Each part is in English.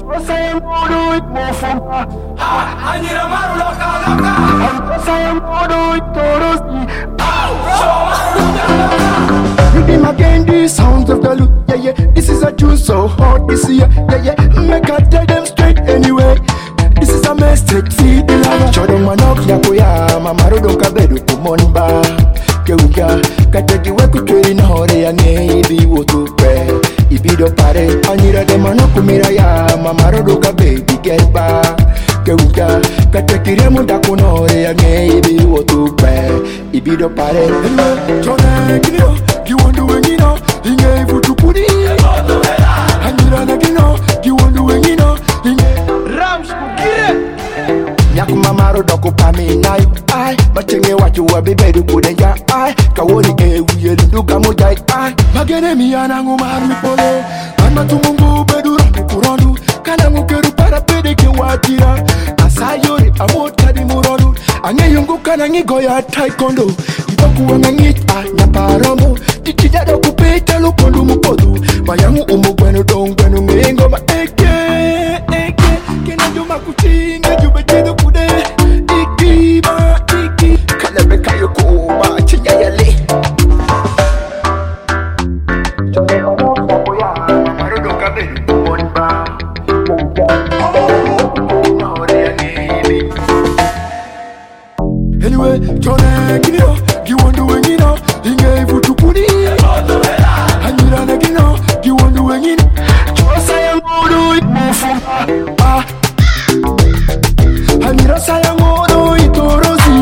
Say I'm gonna do it more for me. I need a man loca. Say I'm gonna do it to Rhythm again, these sounds of the loop, yeah. This is a tune so hot this year, yeah. Make I tell them straight anyway. This is a message, see the lava. Chodo manok ya mamaru don kabedu kumonba. Keuka, kateki weku chweri na hore ya ngebi wotupe. Ibido pare, anira de manoku mira ya mamaru don kabedu gelba. Keuka, kateki remu da kunore ya ngebi wotupe. Ibido pare, chone kinyo, you want to win it now, inge vutu pudi. Anira na kinyo, you want to win it now, Rams kukire. Nyaku mamaro doko pami nai ai bachenge watu wa bebedu kudenja ai kawoni uye linduka mojai ai magene miyana ngumaru polo anma tumungu bedura kurondu kana ngukeru para pede ke watira asayori amota di murodu angeyungu kana ngigo ya taekwondo ibaku wangangit ai nyaparamo titija doko peta lukondu mupodu bayangu umugwenu dongwenu ngengoma eke kenendo makuchinga jubejedo kude iki kalebe kayoko ba chinya yale marudo kabeni monba anyway chone kinyo giwondu wengino inge vutukuni anira na kinyo giwondu wengino chosa yangudu ikmufunga Anira sayangoro itorosi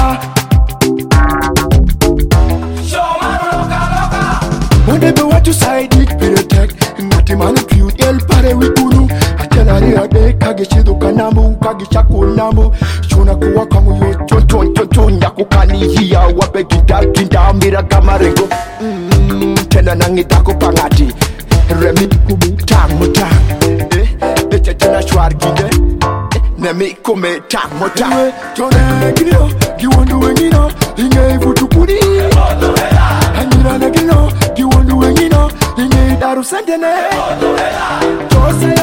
Whatever what you side it protect Ngati manu cute el pare wikunu Achalari ade kage shido kanamu Kage shakul namu Shuna kuwa kamu yo chon Yaku kani hiya wabe ginda mira kamarengo Tena nangitako pangati Remi kubi tang mutang Echa tena shwar ginde Nemi kume tang mutang Chone kinyo Giwondu wengino Inge vutukuni Anira na kinyo Giwondu wengino Inge daru sentene Chose